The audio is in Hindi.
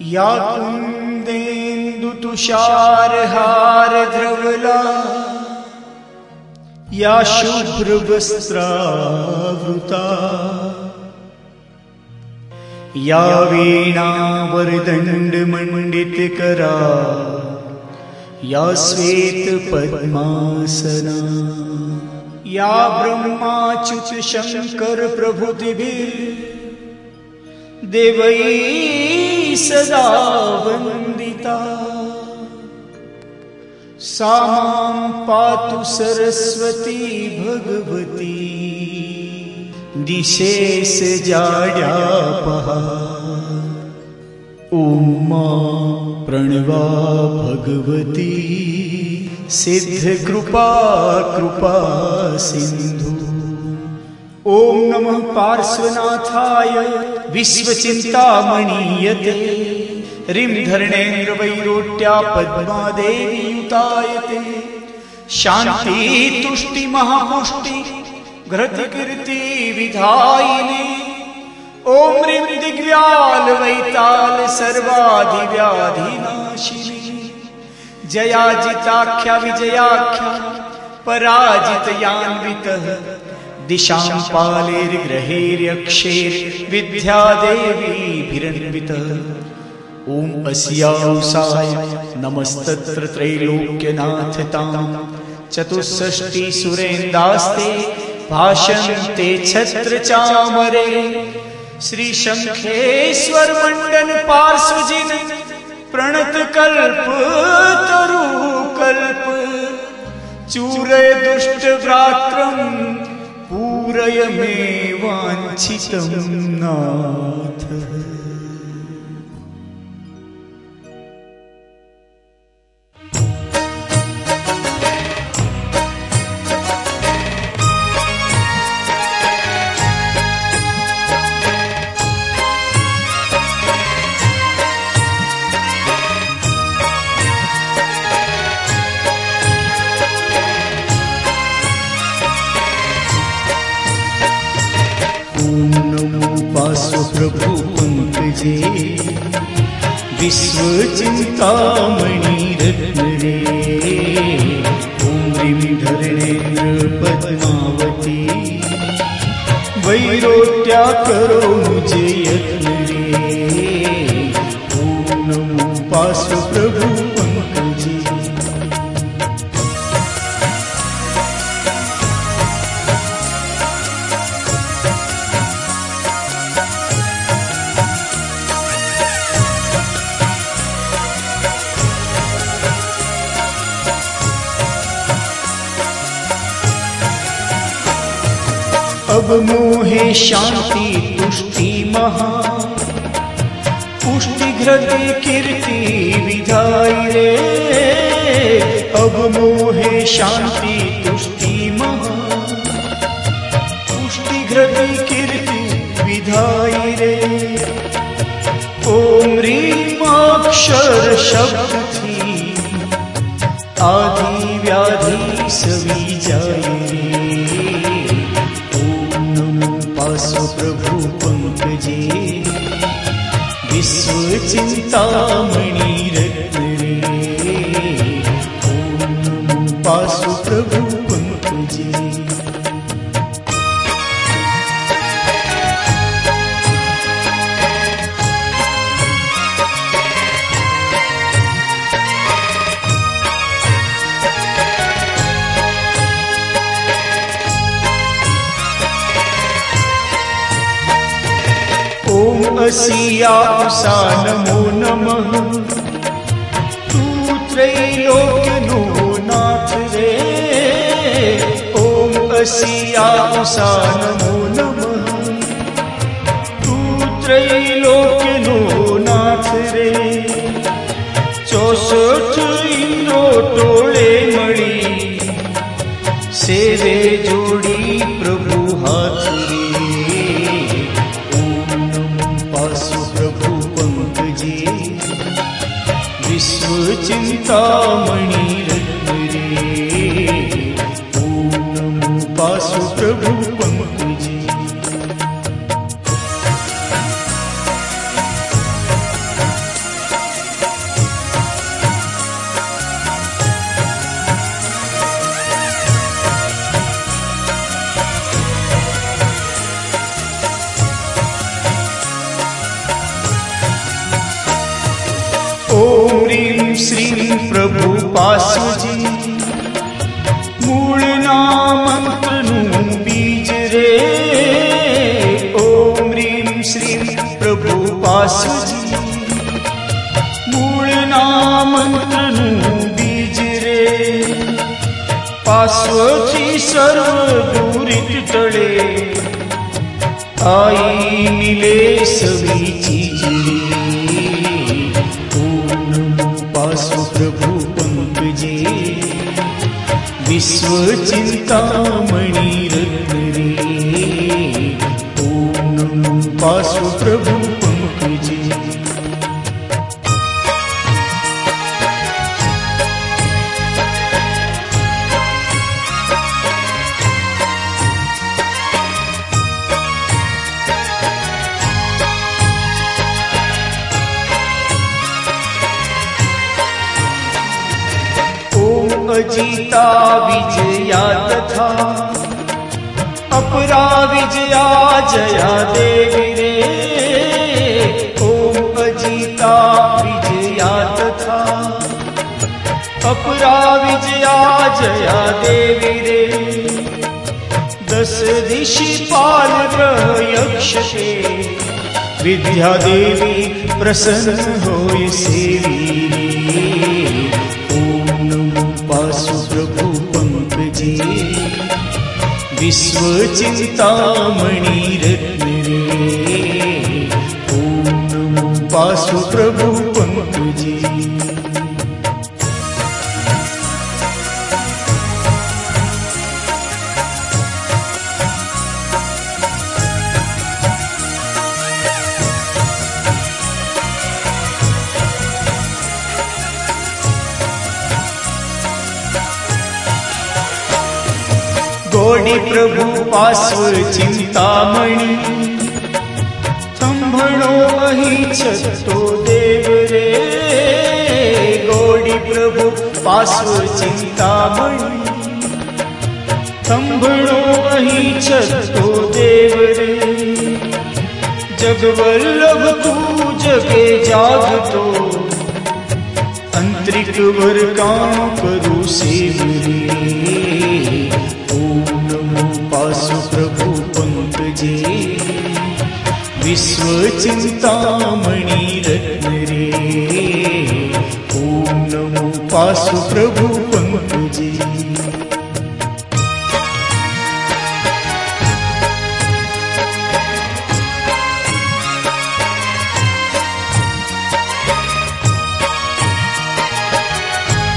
या कुंदेन्दु तुषारहार द्रवला या शुभ्रवस्त्रावृता या वीणावरदण्डमण्डितकरा या श्वेतपद्मासना या ब्रह्माच्युत शंकर प्रभृतिभिर्देवैः सदा वन्दिता सा मां पातु सरस्वती भगवती दिशेषजाड्यापहा ॐ मां प्रणवा भगवती सिद्धकृपा कृपा सिन्धु। ॐ नमः पार्श्वनाथाय विश्वचिन्तामणीयते ह्रीं धरणेन्द्रवैरोट्या पद्मादेवीयुतायते शान्ति तुष्टि महापुष्टि घृतकीर्ति विधायिने ॐ ह्रीं दिग्व्याल वैताल सर्वाधिव्याधिनाशिनी जयाजिताख्या विजयाख्या पराजितयान्वितः दिशां पालेर्ग्रहेर्यक्षेर् विद्यादेवीभिरन्वितः ॐ अस्याौसाय नमस्तत्र त्रैलोक्यनाथतां चतुष्षष्टि सुरेन्दास्ते भाषन्ते छत्रचामरे श्री शंखेश्वर मंडन पार्श्वजिन प्रणत कल्प तरु कल्प चूरय दुष्ट व्रात्रं पूरय मे वाञ्छितं नाथ। प्रभु पंकजे विश्वचिंतामणि रत्न रे ॐ ह्रीं धरणेन्द्र पद्मावती वैरोट्या करो मुझे यत्न रे ॐ नमो पार्श्व प्रभु पंकजे। अब मोहे शांति तुष्टि महा पुष्टि घृति कीर्ति विधाई रे अब मोहे शांति तुष्टि महा पुष्टि घृति कीर्ति विधाई रे ओम ह्रीं अक्षर शब्द थी आदि व्याधि सभी जाए प्रभु पंकजे विश्वचिंतामणि रत्न रे ॐ नमो पार्श्व प्रभु पंकजे। असिया उषा नमो नमः तू त्रैलोक्यनो नाथ रे ओम असिया उषा नमो नमः तू त्रैलोक्यनो नाथ रे 64 इंद्रो टोळे मळी सेवे जोड़ी प्रभु हाथ रे प्रभु पंकजे विश्वचिंतामणि रत्न रे ॐ नमो पार्श्व प्रभु पंकजे। પાસુજી મૂળના મંત્રનું બીજ રે ઓમ રીમ શ્રીમ પ્રભુ પાસુજી મૂળના મંત્રનું બીજ રે પાસોથી સર્વ દુરિત ટળે आई मिले सभी चीजें ओम पासु प्रभु पंकजे विश्व चिंतामणि रत्न रे ओम पासु प्रभु पंकजे अजीता विजया तथा अपरा विजया जया देवी रे ओम अजीता विजया तथा अपरा विजया जया देवी रे दस दिशि पाल यक्ष विद्या देवी प्रसन्न होय सेवी पासु प्रभु पंकजे विश्व चिंतामणि रत्न रे ओम नमो पासु प्रभु पंकजे गोडी प्रभु पार्श्व चिंतामणि थंभणो अही छतो देव रे गोडी प्रभु पार्श्व चिंतामणि थंभणो अही छतो देव रे जगवल्लभ तू जगे जागतो अंतरिक वर काम करू सेव रे पासु प्रभु पंकजे विश्व चिंतामणि रत्न रे ओम नमो पासु प्रभु पंकजे।